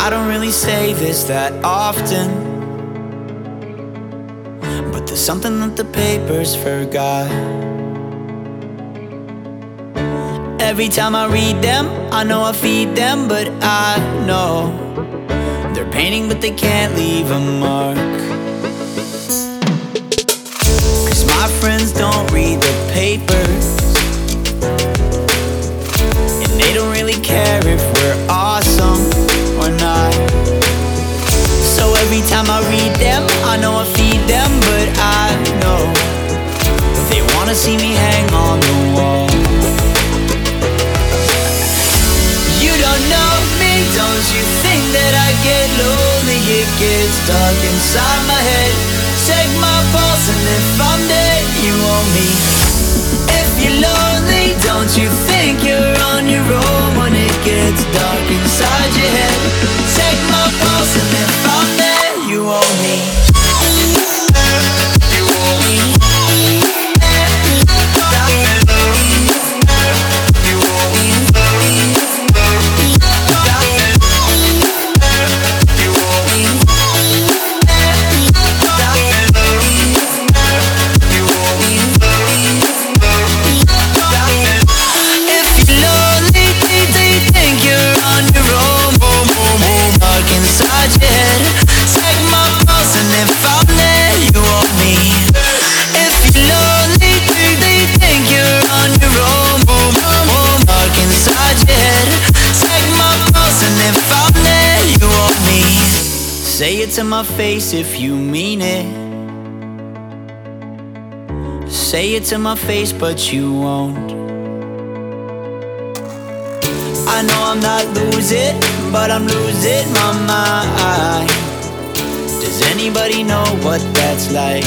I don't really say this that often, but there's something that the papers forgot. Every time I read them, I know I feed them, but I know they're painting but they can't leave a mark. Cause my friends don't read the papers, and they don't really care if we're awesome or not. So every time I read them, I know I feed them, but I know they wanna see me hang on the wall. You don't know me, don't you think that I get lonely? It gets dark inside my head. Check my pulse and if I'm dead, you owe me. If you're lonely, don't you think you're on your own when it gets dark inside your head? Check my pulse and if I'm dead, you owe me. You owe me. Inside your head, check my pulse and if I'm there, you owe me. If you're lonely, do they think you're on your own? Dark inside your head, check my pulse and if I'm there, you owe me. Say it to my face if you mean it. Say it to my face but you won't. I know I'm not losing, but I'm losing my mind. Does anybody know what that's like?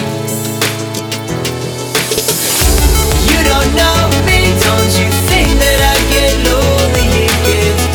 You don't know me, don't you think that I get lonely? It gets